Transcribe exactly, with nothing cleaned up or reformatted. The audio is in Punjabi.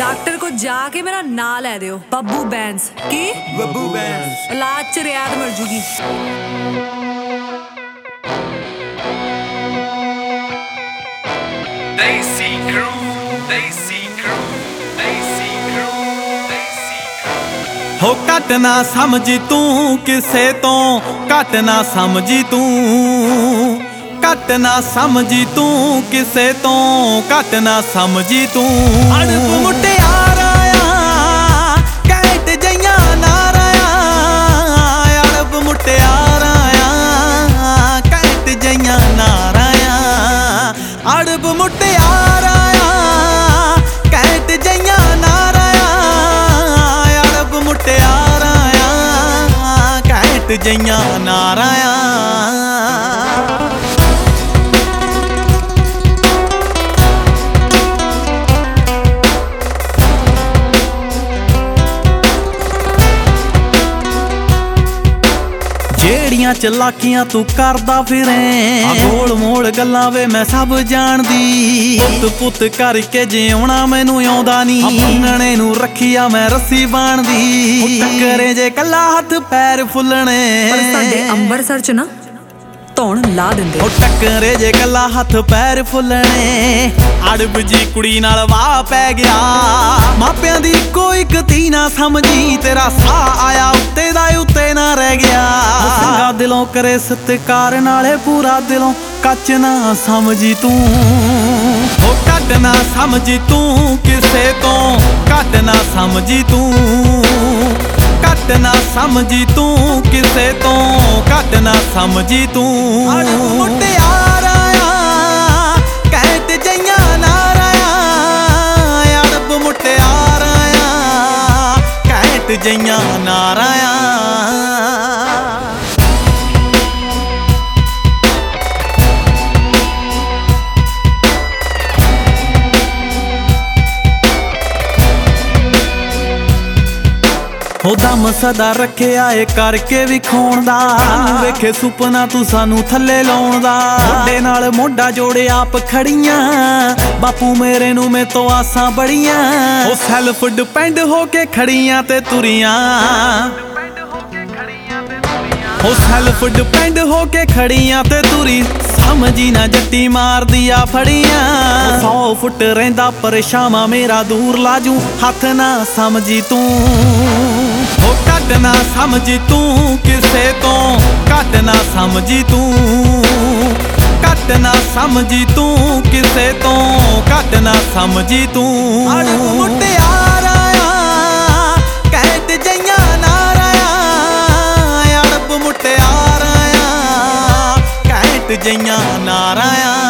डॉक्टर को जाके मेरा नाम ले दियो बब्बू बैंस की बब्बू बैंस इलाज च रियायत मिल जूगी। Daisy Crew, Daisy Crew, Daisy Crew, Daisy Crew। हो घट ना समझी तू किसे तो घट ना समझी तू घट ना समझी तू किसे तो घट ना समझी तू अड़ब मुटियारा कैट जइया नाराया अड़ब मुटियारा कैट जइया नाराया अड़ब मुटियारा कैट जइया नाराया अड़ब मुटियारा कैट जइया नाराया। ਜਿਹੜੀਆਂ ਚਲਾਕੀਆਂ ਤੂੰ ਕਰਦਾ ਫਿਰੇ ਗੋਲ ਮੋਲ ਗੱਲਾਂ ਵੇ ਮੈਂ ਸਭ ਜਾਣਦੀ ਪੁੱਤ ਪੁੱਤ ਕਰਕੇ ਜਿਉਣਾ ਮੈਨੂੰ ਆਉਂਦਾ ਨਹੀਂ ਮੰਨਣੇ ਨੂੰ ਰੱਖਿਆ ਮੈਂ ਰੱਸੀ ਬਾਣਦੀ ਟੱਕਰੇ ਜੇ ਕੱਲਾ ਹੱਥ ਪੈਰ ਫੁੱਲਣੇ ਪਰ ਸਾਡੇ ਅੰਮ੍ਰਿਤਸਰ ਚ ਨਾ ਧੌਣ ਲਾ ਦਿੰਦੇ ਉਹ ਟੱਕਰੇ ਜੇ ਕੱਲਾ ਹੱਥ ਪੈਰ ਫੁੱਲਣੇ ਅੜਬ ਜੀ ਕੁੜੀ ਨਾਲ ਵਾਹ ਪੈ ਗਿਆ ਮਾਪਿਆਂ ਦੀ ਕੋਈ ਗਤੀ ਨਾ ਸਮਝੀ ਤੇਰਾ ਸਾਹ ਆਇਆ ਉੱਤੇ ਦਾ ਉੱਤੇ ਨਾ ਰਹਿ ਗਿਆ ਸੰਗਾ ਦਿਲੋਂ ਕਰੇ ਸਤਿਕਾਰ ਨਾਲੇ ਪੂਰਾ ਦਿਲੋਂ ਕੱਚ ਨਾ ਸਮਝੀ ਤੂੰ ਉਹ ਕੱਢ ਨਾ ਸਮਝੀ ਤੂੰ ਕਿਸੇ ਤੋਂ ਕੱਢ ਨਾ ਸਮਝੀ ਤੂੰ ਘੱਟ ਨਾ ਸਮਝੀ ਤੂੰ ਕਿਸੇ ਤੋਂ ਘੱਟ ਨਾ ਸਮਝੀ ਤੂੰ ਅੜਬ ਮੁਟਿਆਰਾ ਕਹਿਟ ਜਈਆਂ ਨਾਰਾਇਆ ਅੜਬ ਮੁਟਿਆਰਾ ਕਹਿਟ ਜਈਆਂ ਨਾਰਾਇਆ। ਹੋ ਦਮ ਸਦਾ ਰੱਖਿਆ ਏ ਕਰਕੇ ਵਿਖਾਉਣ ਦਾ ਵੇਖੇ ਸੁਪਨਾ ਤੂੰ ਸਾਨੂੰ ਥੱਲੇ ਲਾਉਣ ਦਾ ਮੋਢੇ ਨਾਲ ਮੋਢਾ ਜੋੜੇ ਆਪ ਖੜੀਆਂ ਬਾਪੂ ਮੇਰੇ ਨੂੰ ਮੇ ਤੋਂ ਆਸਾਂ ਬੜੀਆਂ ਉਹ ਸੈਲਫ ਡਿਪੈਂਡ ਹੋ ਕੇ ਖੜੀਆਂ ਤੇ ਤੁਰੀਆਂ ਉਹ ਸੈਲਫ ਡਿਪੈਂਡ ਹੋ ਕੇ ਖੜੀਆਂ ਤੇ ਤੁਰੀ ਸਮਝੀ ਨਾ ਜੱਟੀ ਮਾਰਦੀ ਆ ਫੜੀਆਂ ਸੌ ਫੁੱਟ ਰਹਿੰਦਾ ਪਰਛਾਵਾਂ ਮੇਰਾ ਦੂਰ ਲਾਜੂ ਹੱਥ ਨਾ ਸਮਝੀ ਤੂੰ ਉਹ ਕੱਢ ਨਾ ਸਮਝੀ ਤੂੰ ਕਿਸੇ ਤੋਂ ਕੱਢ ਨਾ ਸਮਝੀ ਤੂੰ ਕੱਢ ਨਾ ਸਮਝੀ ਤੂੰ ਕਿਸੇ ਤੋਂ ਕੱਢ ਨਾ ਸਮਝੀ ਤੂੰ ਅੜਬ ਮੁਟਿਆਰਾ ਕਹਿਟ ਜਈਆਂ ਨਾਰਾਇਆ ਅੜਬ ਮੁਟਿਆਰਾ ਕਹਿਟ ਜਈਆਂ ਨਾਰਾਇਆ।